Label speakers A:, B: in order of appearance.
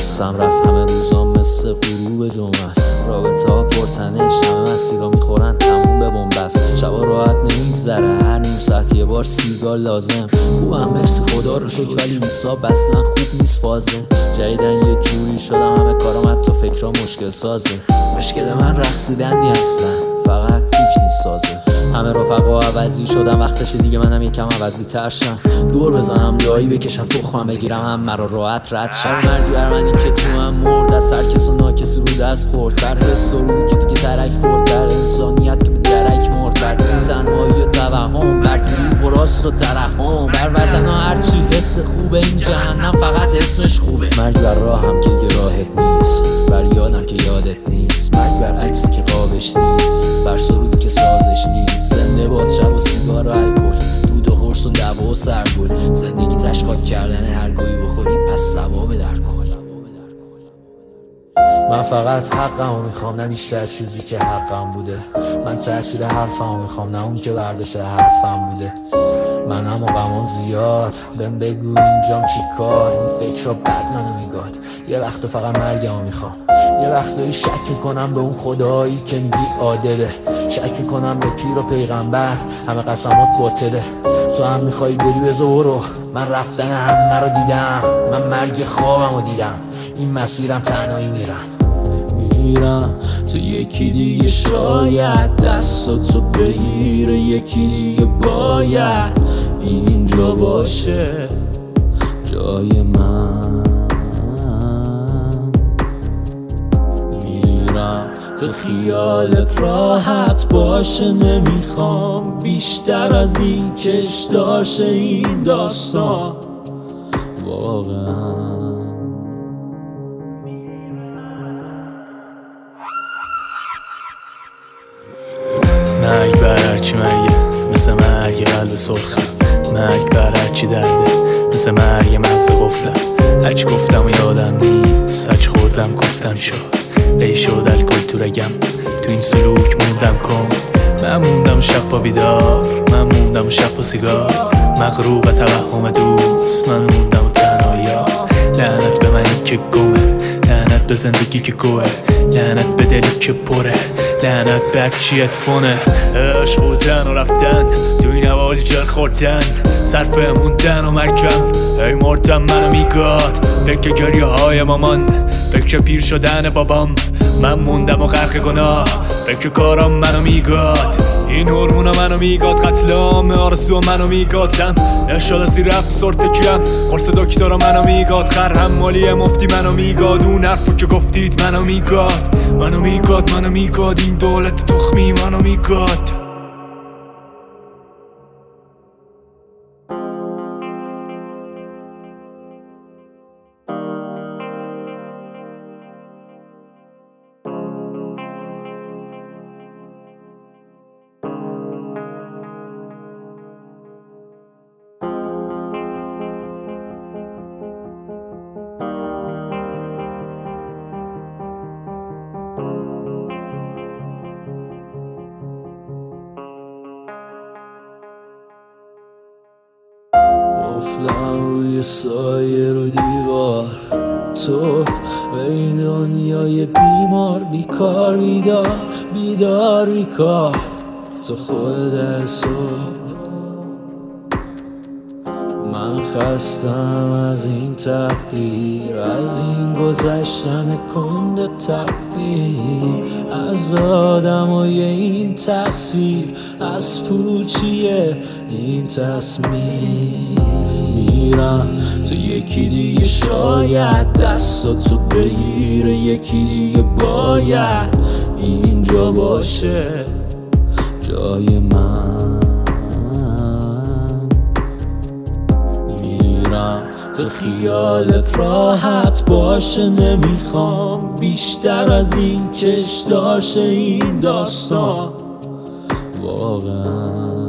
A: نشستم رفت همه روزام مثل غروب جمعه است. رابطه ها پرتنش همه مسیرها میخورن تموم به بنبست. شبا راحت نمیگذره هر نیم ساعت یه بار سیگار لازم. خوبم مرسی خدا رو شکر ولی میساب اصلا خوب نیست فازه. جدیدن یه جوری شدم همه کارام حتی فکرها مشکل سازه. مشکل من رقصیدن نی اصلا فقط پیک نیست سازه. همه رفقا عوضی شدن وقتشه دیگه منم یکم عوضی ترشم. دور بزنم جایی بکشم تخمم بگیرم هم مرا راحت رد شم. مردی ارمنی که تو هم مرد از هر کس و ناکسی رو دست خورد. بر حس و روی که دیگه ترک خورد. در انسانیت که به درک مرد. بر تنهایی و توهم بر دروغ و راست و ترحم. بر وطن ها هرچی حس خوبه این جهنم فقط اسمش خوبه. مرگ بر راهم که دیگه راحت نیست. بر یادم که یادت نیست. مرگ بر عکسی که قابش نیست. بر سرودی که سازش نیست. زنده باد شب و سیگار و الکل. دود و قرص و دوا و سرگل. زندگی تشخاک کردن هر گویی بخوری پس ثوابه در کل. من فقط حقمو میخوام نه بیشتر از چیزی که حقم بوده. من تأثیر حرفمو میخوام نه اون که برداشته حرفم بوده. من هم و غمام زیاد بهم بگو اینجام چی کار. این فکر رو بد منو میگاد. یه وقت فقط مرگمو میخوام. یه وقتایی شک میکنم به اون خدایی که میگی عادله. شک میکنم به پیر و پیغمبر همه قسمات باطله. تو هم میخوای بری بذار برو. من رفتن همه رو دیدم. من مرگ خوابم رو دیدم. این مسیرم تنهایی میرم تو یکی دیگه شاید دستاتو بگیره. یکی دیگه باید اینجا باشه جای من. میرم تو خیالت راحت باشه. نمیخوام بیشتر از این کش داشه این داستان واقعا.
B: مرگ بر هرچی مرگه مثل مرگ قلب سرخم. مرگ بر هرچی درده مثل مرگ مغز غفلم. هرچی گفتم و یادم نیست. هرچی خوردم گفتم شد. ای شد الکل تو رگم. تو این سلوک موندم کن. من موندم شب با بیدار. من موندم شب با سیگار. مغروق توهم دوست. من موندم و تنهایی. لعنت به منی که گمه. لعنت به زندگی که گوه. لعنت به دلی که پره. لعنت به هرچی اتفونه. عشق بودن و رفتن تو این حوالی جر خوردن. صرف موندن و مرگم. ای مردم منو میگاد. فکر گریه های مامان. فکر پیر شدن بابام. من موندم و غرق گناه. فکر کارم منو میگاد. این هورمونا منو میگاد. قتل عام آرزو منو میگادم. نشد زیر افسرد جم. قرص دکترا منو میگاد. خرهم مالی مفتی منو میگاد. اون حرفو که گفتید منو میگاد. منو میگاد. این دولت تخمی منو میگاد.
A: قفلم روی سایه رو دیوار. تو به این دنیای بیمار بیکار بیدار بیکار. تو خود در صبح. من خستم از این تقدیر. از این گذشتن کند تقدیم. از آدمای این تصویر. از پوچی این تصمیم. میرم تو یکی دیگه شاید دستاتو بگیره. یکی دیگه باید اینجا باشه جای من. میرم تو خیالت راحت باشه. نمیخوام بیشتر از این کش داشه این داستان واقعا.